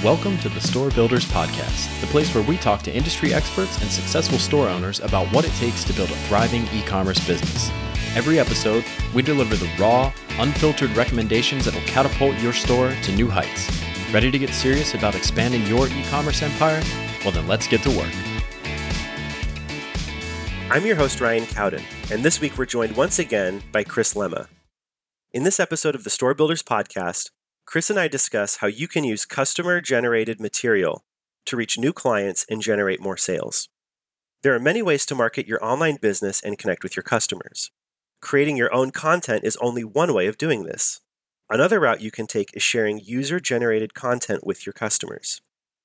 Welcome to the Store Builders Podcast, the place where we talk to industry experts and successful store owners about what it takes to build a thriving e-commerce business. Every episode, we deliver the raw, unfiltered recommendations that will catapult your store to new heights. Ready to get serious about expanding your e-commerce empire? Well, then let's get to work. I'm your host, Ryan Cowden, and this week we're joined once again by Chris Lemma. In this episode of the Store Builders Podcast, Chris and I discuss how you can use customer-generated material to reach new clients and generate more sales. There are many ways to market your online business and connect with your customers. Creating your own content is only one way of doing this. Another route you can take is sharing user-generated content with your customers.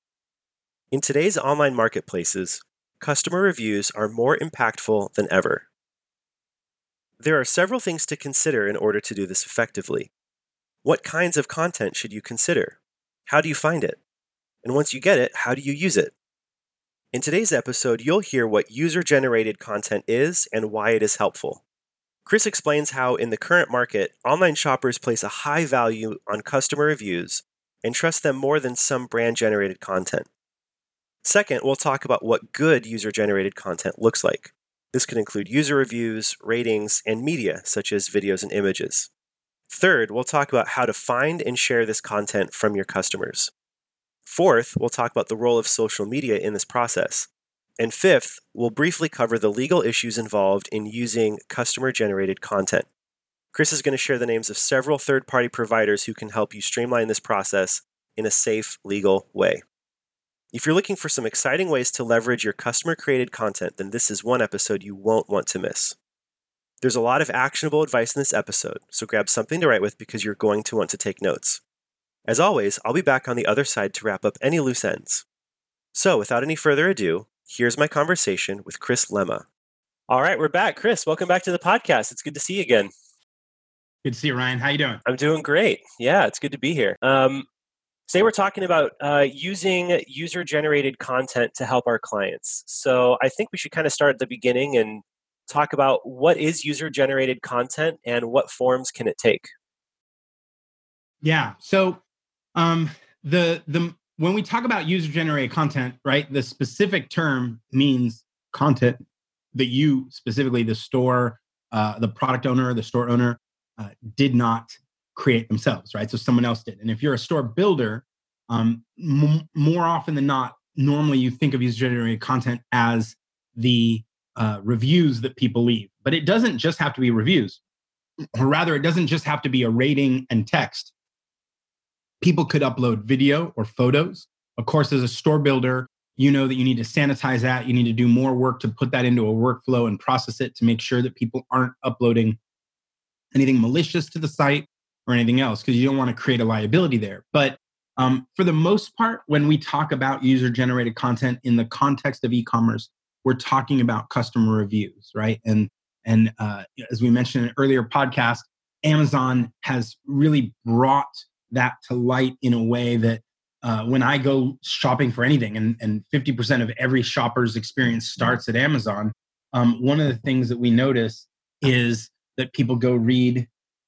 In today's online marketplaces, customer reviews are more impactful than ever. There are several things to consider in order to do this effectively. What kinds of content should you consider? How do you find it? And once you get it, how do you use it? In today's episode, you'll hear what user-generated content is and why it is helpful. Chris explains how, in the current market, online shoppers place a high value on customer reviews and trust them more than some brand-generated content. Second, we'll talk about what good user-generated content looks like. This could include user reviews, ratings, and media, such as videos and images. Third, we'll talk about how to find and share this content from your customers. Fourth, we'll talk about the role of social media in this process. And fifth, we'll briefly cover the legal issues involved in using customer-generated content. Chris is going to share the names of several third-party providers who can help you streamline this process in a safe, legal way. If you're looking for some exciting ways to leverage your customer-created content, then this is one episode you won't want to miss. There's a lot of actionable advice in this episode, so grab something to write with because you're going to want to take notes. As always, I'll be back on the other side to wrap up any loose ends. So, without any further ado, here's my conversation with Chris Lemma. All right, we're back. Chris, welcome back to the podcast. It's good to see you again. Good to see you, Ryan. How you doing? I'm doing great. Yeah, it's good to be here. Today we're talking about using user-generated content to help our clients. So I think we should kind of start at the beginning and talk about what is user-generated content and what forms can it take. Yeah. So when we talk about user-generated content, right, the specific term means content that you, specifically the store, the product owner, the store owner, did not create themselves, right? So someone else did. And if you're a store builder, more often than not, normally you think of user-generated content as the reviews that people leave. But it doesn't just have to be reviews, or rather, it doesn't just have to be a rating and text. People could upload video or photos. Of course, as a store builder, you know that you need to sanitize that. You need to do more work to put that into a workflow and process it to make sure that people aren't uploading anything malicious to the site or anything else, because you don't want to create a liability there. But for the most part, when we talk about user-generated content in the context of e-commerce, we're talking about customer reviews, right? And as we mentioned in an earlier podcast, Amazon has really brought that to light in a way that when I go shopping for anything, and 50% of every shopper's experience starts at Amazon, one of the things that we notice is that people go read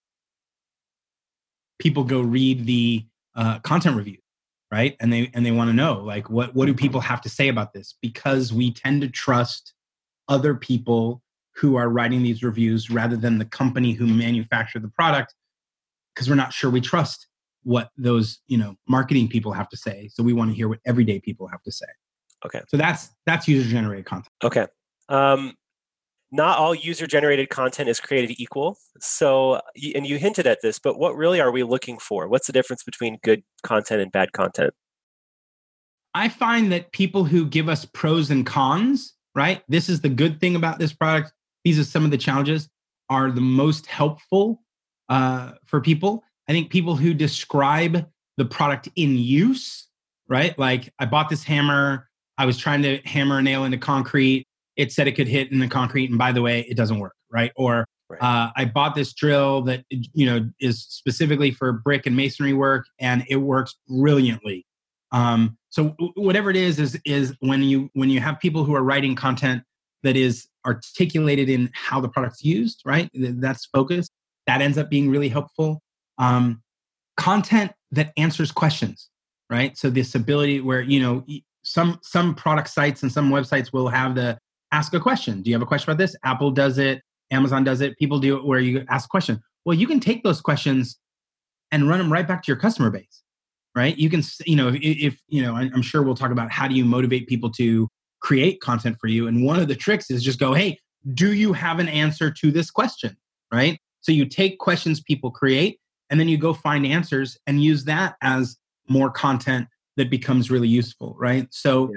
the content review, right? And they want to know, like, what do people have to say about this? Because we tend to trust other people who are writing these reviews rather than the company who manufactured the product, because we're not sure we trust what those, marketing people have to say. So we want to hear what everyday people have to say. Okay. So that's user-generated content. Okay. Not all user-generated content is created equal. So, and you hinted at this, but what really are we looking for? What's the difference between good content and bad content? I find that people who give us pros and cons, right? This is the good thing about this product. These are some of the challenges, are the most helpful for people. I think people who describe the product in use, right? Like, I bought this hammer. I was trying to hammer a nail into concrete. It said it could hit in the concrete, and by the way, it doesn't work, right? Or I bought this drill that is specifically for brick and masonry work, and it works brilliantly. So whatever it is when you have people who are writing content that is articulated in how the product's used, right? That's focused. That ends up being really helpful. Content that answers questions. right? So this ability where, some product sites and some websites will have the ask a question. Do you have a question about this? Apple does it. Amazon does it. People do it where you ask a question. Well, you can take those questions and run them right back to your customer base, right? You can, I'm sure we'll talk about how do you motivate people to create content for you. And one of the tricks is just go, hey, do you have an answer to this question, right? So you take questions people create and then you go find answers and use that as more content that becomes really useful, right? So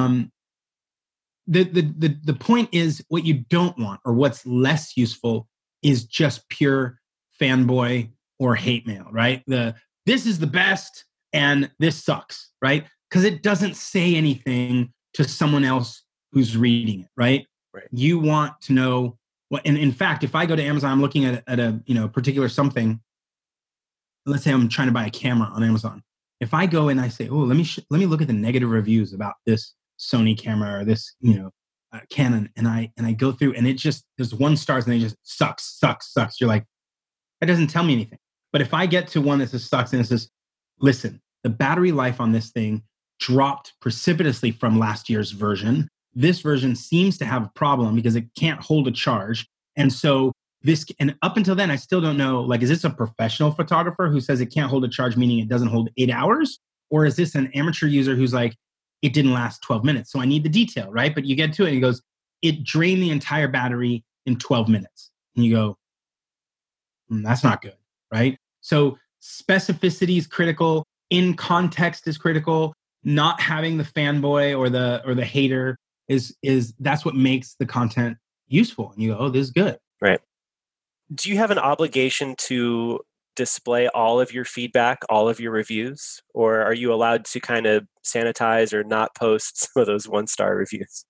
the point is what you don't want or what's less useful is just pure fanboy or hate mail, right? This is the best and this sucks, right? Because it doesn't say anything to someone else who's reading it, right? Right. You want to know what, and in fact, if I go to Amazon, I'm looking at a particular something. Let's say I'm trying to buy a camera on Amazon. If I go and I say, oh, let me look at the negative reviews about this Sony camera or this, Canon, and I go through and it just, there's 1 stars and they just sucks. You're like, that doesn't tell me anything. But if I get to one that says sucks and it says, listen, the battery life on this thing dropped precipitously from last year's version. This version seems to have a problem because it can't hold a charge. And so and up until then, I still don't know, like, is this a professional photographer who says it can't hold a charge, meaning it doesn't hold 8 hours? Or is this an amateur user who's like, it didn't last 12 minutes. So I need the detail, right? But you get to it and it goes, it drained the entire battery in 12 minutes. And you go, that's not good, right? So specificity is critical. In context is critical. Not having the fanboy or the hater is that's what makes the content useful. And you go, oh, this is good. Right. Do you have an obligation to display all of your feedback, all of your reviews, or are you allowed to kind of sanitize or not post some of those 1-star reviews?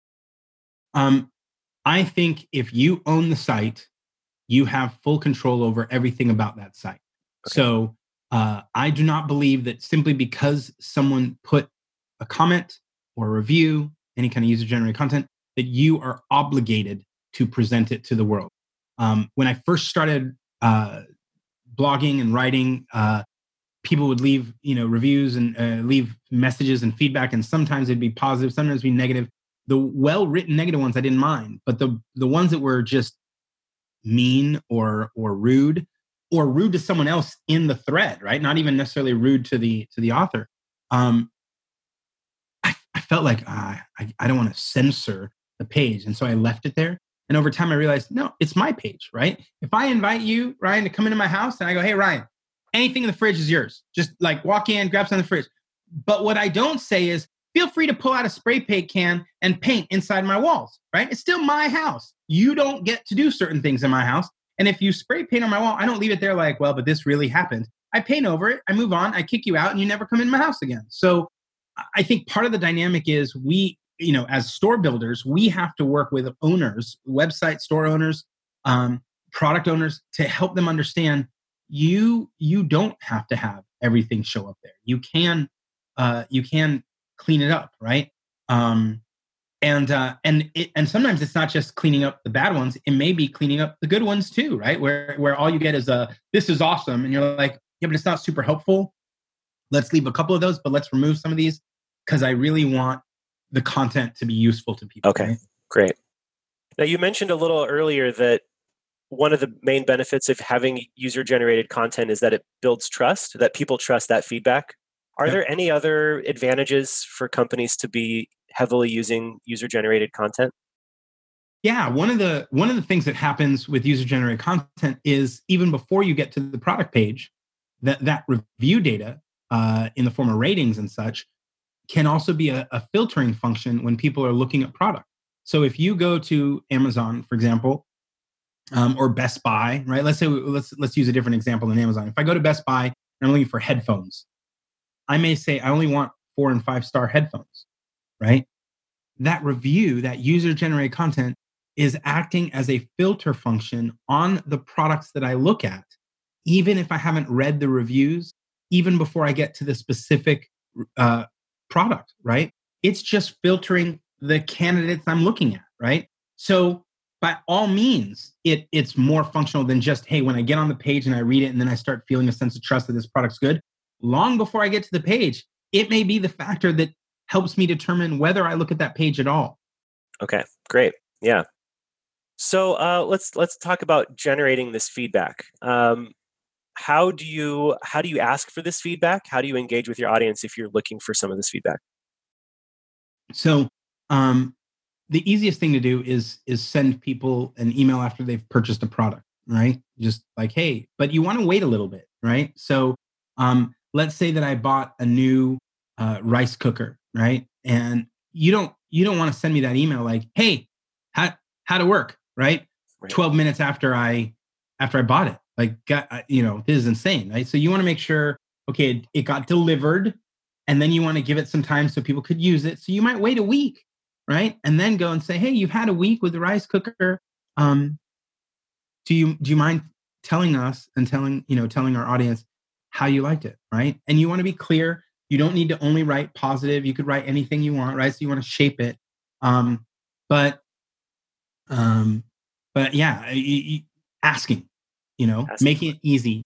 I think if you own the site, you have full control over everything about that site. Okay. So I do not believe that simply because someone put a comment or a review, any kind of user-generated content, that you are obligated to present it to the world. When I first started blogging and writing, people would leave, reviews and leave messages and feedback, and sometimes it'd be positive, sometimes it'd be negative. The well-written negative ones I didn't mind, but the ones that were just mean or rude to someone else in the thread, right? Not even necessarily rude to the author. I felt like I don't want to censor the page, and so I left it there. And over time, I realized, no, it's my page, right? If I invite you, Ryan, to come into my house and I go, hey, Ryan, anything in the fridge is yours. Just like walk in, grab something in the fridge. But what I don't say is, feel free to pull out a spray paint can and paint inside my walls, right? It's still my house. You don't get to do certain things in my house. And if you spray paint on my wall, I don't leave it there like, well, but this really happened. I paint over it, I move on, I kick you out, and you never come in my house again. So I think part of the dynamic is we, as store builders, we have to work with owners, website store owners, product owners, to help them understand you don't have to have everything show up there. You can clean it up, right? And sometimes it's not just cleaning up the bad ones; it may be cleaning up the good ones too, right? Where all you get is this is awesome, and you're like, yeah, but it's not super helpful. Let's leave a couple of those, but let's remove some of these because I really want the content to be useful to people. Okay, right? Great. Now, you mentioned a little earlier that one of the main benefits of having user-generated content is that it builds trust, that people trust that feedback. Are there any other advantages for companies to be heavily using user-generated content? Yeah, one of the things that happens with user-generated content is even before you get to the product page, that review data in the form of ratings and such can also be a filtering function when people are looking at product. So if you go to Amazon, for example, or Best Buy, right? Let's use a different example than Amazon. If I go to Best Buy and I'm looking for headphones, I may say I only want 4 and 5-star headphones, right? That review, that user-generated content is acting as a filter function on the products that I look at, even if I haven't read the reviews, even before I get to the specific product, right? It's just filtering the candidates I'm looking at, right? So by all means, it's more functional than just, hey, when I get on the page and I read it and then I start feeling a sense of trust that this product's good, long before I get to the page, it may be the factor that helps me determine whether I look at that page at all. Okay, great. Yeah. So let's talk about generating this feedback. How do you ask for this feedback? How do you engage with your audience if you're looking for some of this feedback? So the easiest thing to do is send people an email after they've purchased a product, right? Just like, hey, but you want to wait a little bit, right? So let's say that I bought a new rice cooker, right? And you don't want to send me that email like, hey, how to work, right? 12 minutes after I bought it. Like, this is insane, right? So you want to make sure, okay, it got delivered, and then you want to give it some time so people could use it. So you might wait a week, right? And then go and say, hey, you've had a week with the rice cooker. Do you mind telling us and telling our audience how you liked it, right? And you want to be clear. You don't need to only write positive. You could write anything you want, right? So you want to shape it. But yeah, asking, making it easy.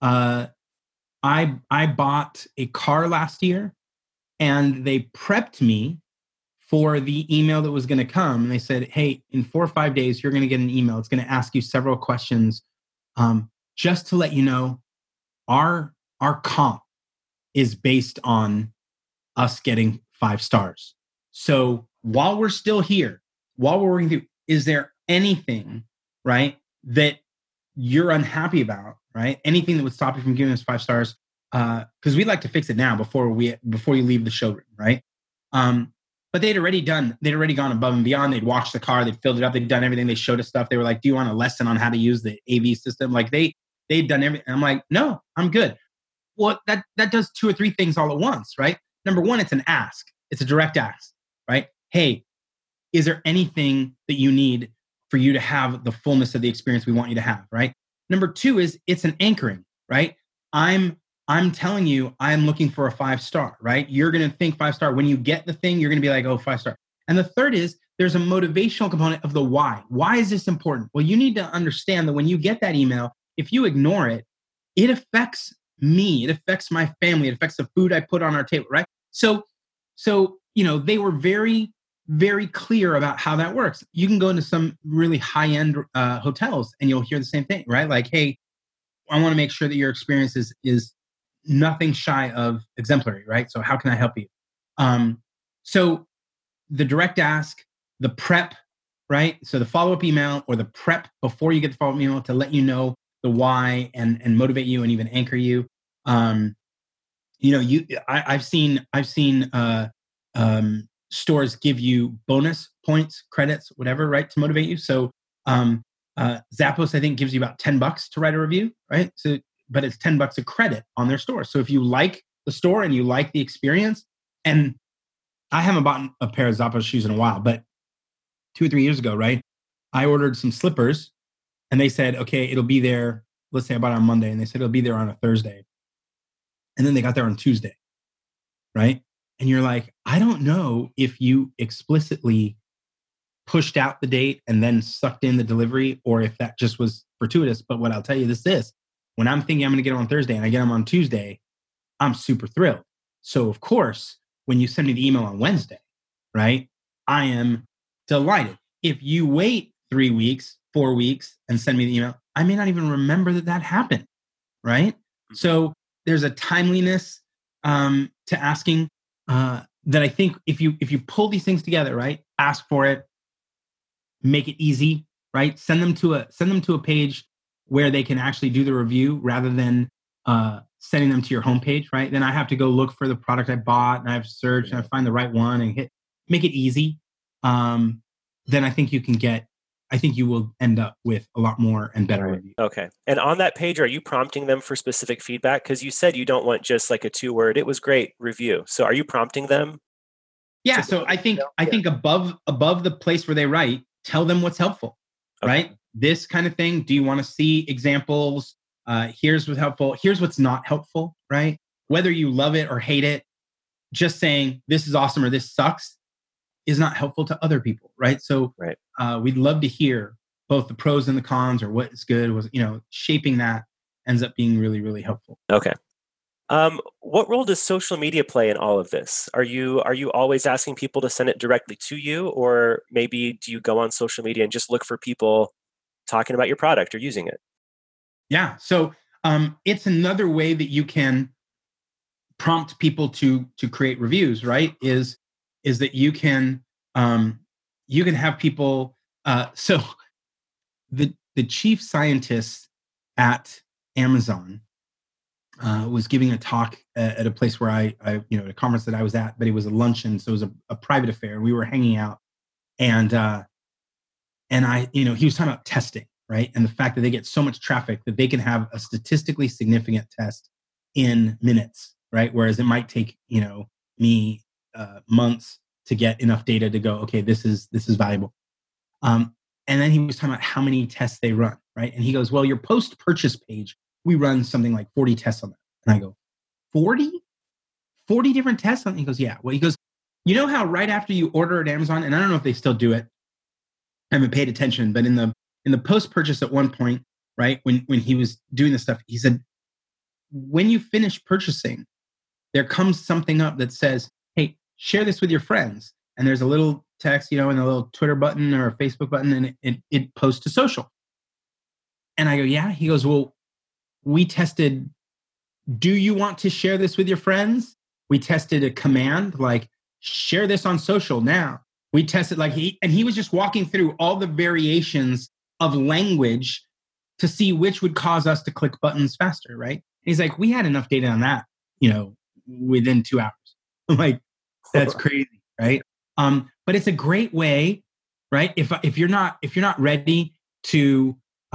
I bought a car last year, and they prepped me for the email that was going to come. And they said, hey, in 4 or 5 days, you're going to get an email. It's going to ask you several questions. Just to let you know, our comp is based on us getting 5 stars. So while we're still here, while we're working through, is there anything, right, that you're unhappy about, right? Anything that would stop you from giving us 5 stars? Because we'd like to fix it now before you leave the showroom, right? But they'd already gone above and beyond. They'd washed the car, they'd filled it up, they'd done everything. They showed us stuff. They were like, do you want a lesson on how to use the AV system? Like they'd done everything. I'm like, no, I'm good. Well, that does 2 or 3 things all at once, right? Number one, it's an ask. It's a direct ask, right? Hey, is there anything that you need for you to have the fullness of the experience we want you to have, right? Number 2 is it's an anchoring, right? I'm telling you, I'm looking for a 5-star, right? You're going to think 5-star. When you get the thing, you're going to be like, oh, 5-star. And the third is there's a motivational component of the why. Why is this important? Well, you need to understand that when you get that email, if you ignore it, it affects me. It affects my family. It affects the food I put on our table, right? So they were very, very clear about how that works. You can go into some really high-end hotels and you'll hear the same thing, right? Like, hey, I want to make sure that your experience is nothing shy of exemplary, right? So how can I help you? So the direct ask, the prep, right? So the follow-up email or the prep before you get the follow-up email to let you know the why and motivate you and even anchor you. I've seen stores give you bonus points, credits, whatever, right, to motivate you. So Zappos, I think, gives you about $10 to write a review, right? So, but it's $10 a credit on their store. So if you like the store and you like the experience, and I haven't bought a pair of Zappos shoes in a while, but 2 or 3 years ago, right, I ordered some slippers, and they said, okay, it'll be there. Let's say I bought it on Monday, and they said it'll be there on a Thursday. And then they got there on Tuesday, right? And you're like, I don't know if you explicitly pushed out the date and then sucked in the delivery, or if that just was fortuitous. But what I'll tell you is this: when I'm thinking I'm going to get them on Thursday and I get them on Tuesday, I'm super thrilled. So of course, when you send me the email on Wednesday, right, I am delighted. If you wait 3 weeks, 4 weeks and send me the email, I may not even remember that happened, right? So there's a timeliness to asking that I think if you pull these things together, right, ask for it, make it easy, right, send them to a page where they can actually do the review rather than sending them to your homepage, right? Then I have to go look for the product I bought, and I have to search and I find the right one and make it easy. Then I think you will end up with a lot more and better reviews. Okay. And on that page, are you prompting them for specific feedback? Because you said you don't want just like a 2-word, it was great review. So are you prompting them? Yeah. So I think above the place where they write, tell them what's helpful, right? This kind of thing. Do you want to see examples? Here's what's helpful. Here's what's not helpful, right? Whether you love it or hate it, just saying this is awesome or this sucks is not helpful to other people, right? So we'd love to hear both the pros and the cons, or what is good. Was shaping that ends up being really, really helpful. Okay. What role does social media play in all of this? Are you always asking people to send it directly to you, or maybe do you go on social media and just look for people talking about your product or using it? Yeah. So it's another way that you can prompt people to create reviews, right? Is that you can have people so the chief scientist at Amazon was giving a talk at a place where at a conference that I was at, but it was a luncheon, so it was a private affair. We were hanging out, and he was talking about testing, right? And the fact that they get so much traffic that they can have a statistically significant test in minutes, right? Whereas it might take me months to get enough data to go, okay, this is valuable. And then he was talking about how many tests they run, right? And he goes, well, your post-purchase page, we run something like 40 tests on that. And I go, 40? 40 different tests on it? He goes, yeah. Well, he goes, you know how right after you order at Amazon, and I don't know if they still do it, I haven't paid attention, but in the post-purchase at one point, right, when he was doing this stuff, he said, when you finish purchasing, there comes something up that says, hey, share this with your friends. And there's a little text, and a little Twitter button or a Facebook button, and it posts to social. And I go, yeah. He goes, well, we tested, do you want to share this with your friends? We tested a command like, share this on social now. We tested he was just walking through all the variations of language to see which would cause us to click buttons faster, right? And he's like, we had enough data on that, within 2 hours. I'm like, that's crazy, right? But it's a great way, right? If you're not ready to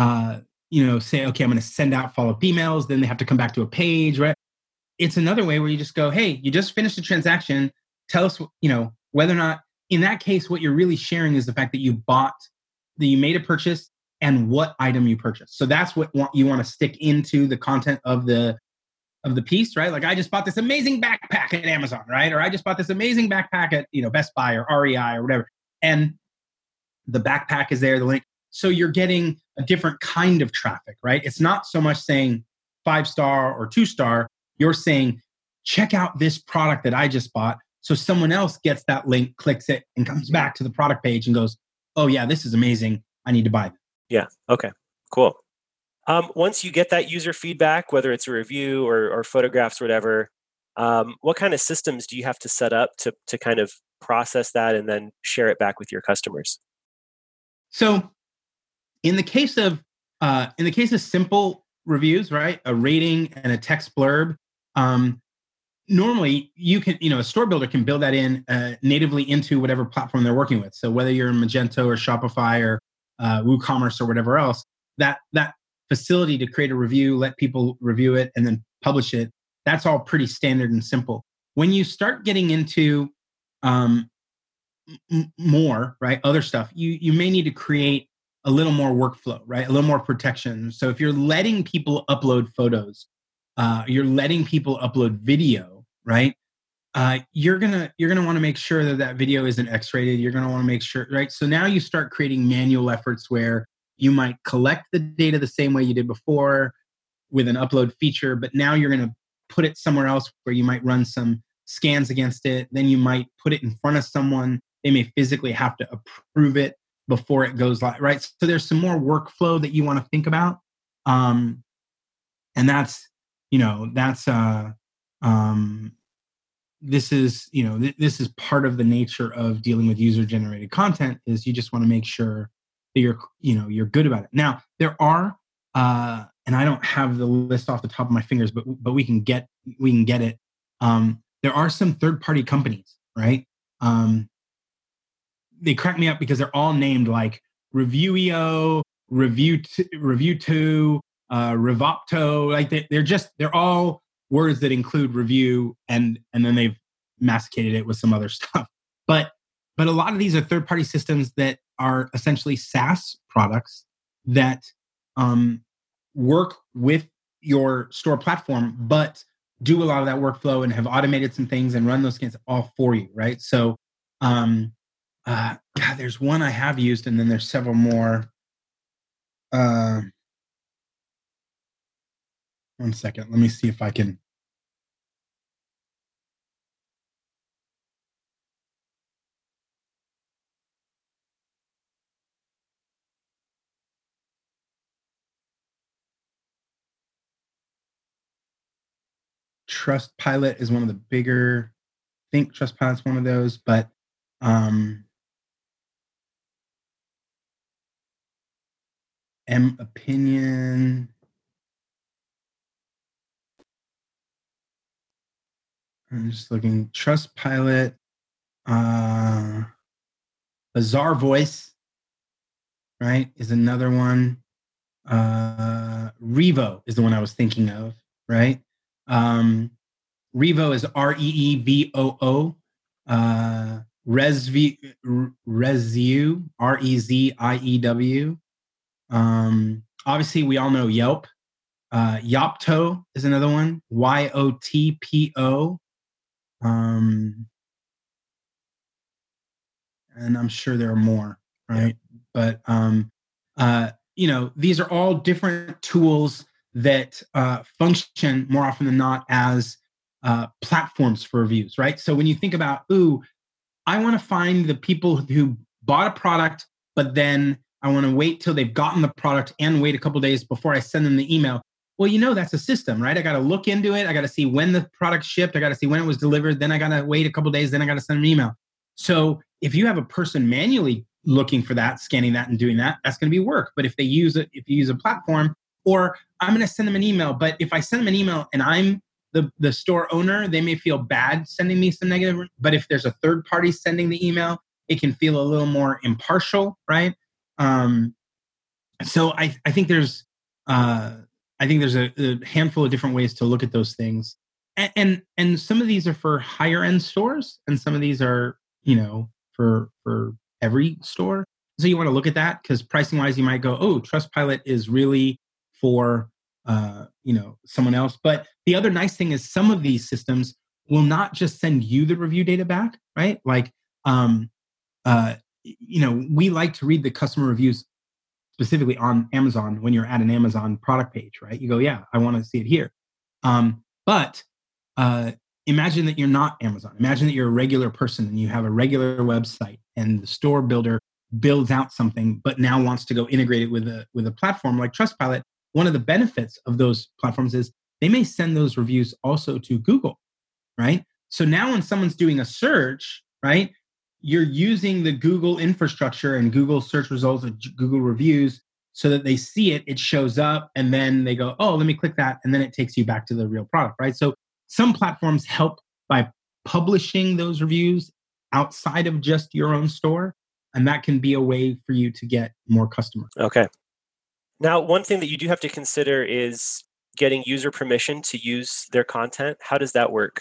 say, okay, I'm going to send out follow-up emails, then they have to come back to a page, right? It's another way where you just go, hey, you just finished a transaction. Tell us, whether or not, in that case, what you're really sharing is the fact that you made a purchase and what item you purchased. So that's what you want to stick into the content of the piece, right? Like, I just bought this amazing backpack at Amazon, right? Or I just bought this amazing backpack at Best Buy or REI or whatever. And the backpack is there, the link. So you're getting a different kind of traffic, right? It's not so much saying 5-star or 2-star. You're saying, check out this product that I just bought. So someone else gets that link, clicks it, and comes back to the product page and goes, oh yeah, this is amazing. I need to buy it. Yeah. Okay. Cool. Once you get that user feedback, whether it's a review or photographs or whatever, what kind of systems do you have to set up to kind of process that and then share it back with your customers? So in the case of simple reviews, right, a rating and a text blurb, normally you can, a store builder can build that in natively into whatever platform they're working with. So whether you're in Magento or Shopify or WooCommerce or whatever else, that facility to create a review, let people review it, and then publish it, that's all pretty standard and simple. When you start getting into more, right, other stuff, you may need to create a little more workflow, right, a little more protection. So if you're letting people upload photos, you're letting people upload video, right, you're gonna want to make sure that video isn't X-rated. You're gonna want to make sure, right? So now you start creating manual efforts where you might collect the data the same way you did before with an upload feature, but now you're going to put it somewhere else where you might run some scans against it. Then you might put it in front of someone. They may physically have to approve it before it goes live, right? So there's some more workflow that you want to think about. And this is part of the nature of dealing with user-generated content, is you just want to make sure that you're good about it. Now, there are, and I don't have the list off the top of my fingers, but we can get it. There are some third-party companies, right? They crack me up because they're all named like Reviewio, Review2, Revopto. Like they're all words that include review, and then they've masticated it with some other stuff. But a lot of these are third-party systems that are essentially SaaS products that work with your store platform, but do a lot of that workflow and have automated some things and run those scans all for you, right? So, there's one I have used, and then there's several more. 1 second, let me see if I can Trustpilot is one of the bigger. I think Trustpilot's one of those, but Opinion. I'm just looking. Trustpilot, Bizarre Voice, right, is another one. Revo is the one I was thinking of, right? Revo is Reevoo. Reziu, Reziew. Obviously, we all know Yelp. Yopto is another one. Yotpo. And I'm sure there are more, right? Yeah. But these are all different tools that function more often than not as platforms for reviews, right? So when you think about, I want to find the people who bought a product, but then I want to wait till they've gotten the product and wait a couple of days before I send them the email. Well, that's a system, right? I got to look into it. I got to see when the product shipped. I got to see when it was delivered. Then I got to wait a couple of days. Then I got to send an email. So if you have a person manually looking for that, scanning that and doing that, that's going to be work. But if you use a platform, or I'm going to send them an email, but if I send them an email and I'm the store owner, they may feel bad sending me some negative. But if there's a third party sending the email, it can feel a little more impartial, right? So I think there's a handful of different ways to look at those things, and some of these are for higher end stores, and some of these are for every store. So you want to look at that, because pricing wise, you might go, Trustpilot is really for someone else. But the other nice thing is some of these systems will not just send you the review data back, right? Like we like to read the customer reviews specifically on Amazon when you're at an Amazon product page, right? You go, yeah, I want to see it here. But imagine that you're not Amazon. Imagine that you're a regular person and you have a regular website, and the store builder builds out something, but now wants to go integrate it with a platform like Trustpilot. One of the benefits of those platforms is they may send those reviews also to Google, right? So now when someone's doing a search, right, you're using the Google infrastructure and Google search results and Google reviews so that they see it, it shows up, and then they go, let me click that, and then it takes you back to the real product, right? So some platforms help by publishing those reviews outside of just your own store, and that can be a way for you to get more customers. Okay. Now, one thing that you do have to consider is getting user permission to use their content. How does that work?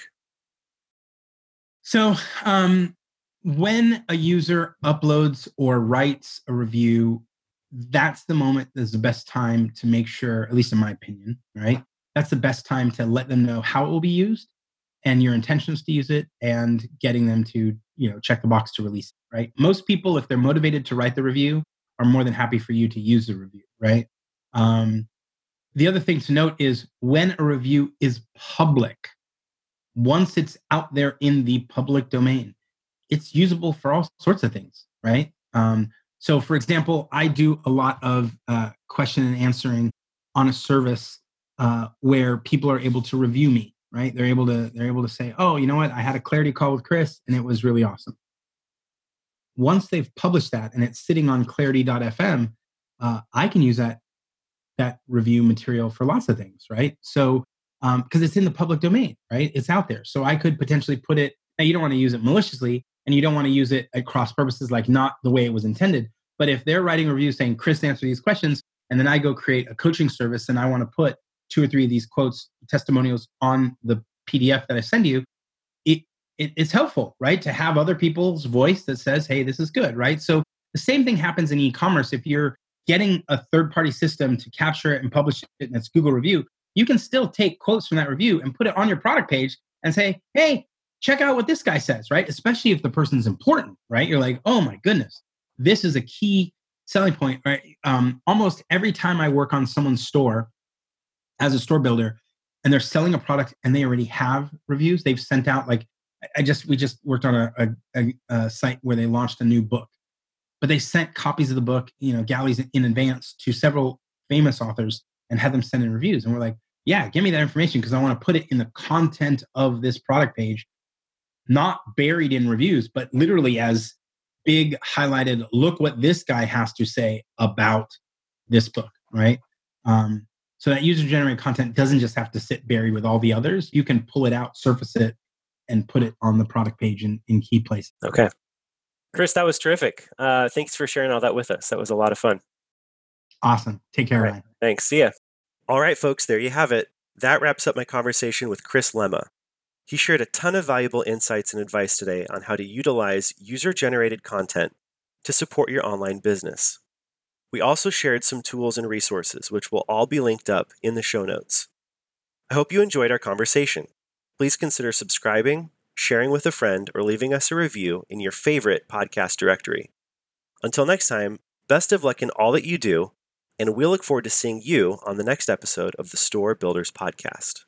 So when a user uploads or writes a review, that's the moment that's the best time to make sure, at least in my opinion, right? That's the best time to let them know how it will be used and your intentions to use it, and getting them to, check the box to release it, right? Most people, if they're motivated to write the review, are more than happy for you to use the review, right? The other thing to note is when a review is public, once it's out there in the public domain, it's usable for all sorts of things, right? So for example, I do a lot of question and answering on a service where people are able to review me, right? They're able to say, you know what? I had a clarity call with Chris and it was really awesome. Once they've published that and it's sitting on clarity.fm, I can use that review material for lots of things, right? So, because it's in the public domain, right? It's out there. So I could potentially put it, now you don't want to use it maliciously, and you don't want to use it at cross purposes, like not the way it was intended. But if they're writing a review saying, Chris, answer these questions, and then I go create a coaching service and I want to put 2 or 3 of these quotes, testimonials on the PDF that I send you, it's helpful, right? To have other people's voice that says, hey, this is good, right? So the same thing happens in e-commerce. If you're getting a third-party system to capture it and publish it and it's Google review, you can still take quotes from that review and put it on your product page and say, hey, check out what this guy says, right? Especially if the person's important, right? You're like, oh my goodness, this is a key selling point, right? Almost every time I work on someone's store as a store builder and they're selling a product and they already have reviews, they've sent out, like, we just worked on a site where they launched a new book, but they sent copies of the book, galleys in advance to several famous authors and had them send in reviews. And we're like, yeah, give me that information because I want to put it in the content of this product page, not buried in reviews, but literally as big highlighted, look what this guy has to say about this book, right? So that user-generated content doesn't just have to sit buried with all the others. You can pull it out, surface it, and put it on the product page in key places. Okay. Chris, that was terrific. Thanks for sharing all that with us. That was a lot of fun. Awesome. Take care, All right. Ryan. Thanks. See ya. All right, folks, there you have it. That wraps up my conversation with Chris Lemma. He shared a ton of valuable insights and advice today on how to utilize user-generated content to support your online business. We also shared some tools and resources, which will all be linked up in the show notes. I hope you enjoyed our conversation. Please consider subscribing, sharing with a friend, or leaving us a review in your favorite podcast directory. Until next time, best of luck in all that you do, and we'll look forward to seeing you on the next episode of the Store Builders Podcast.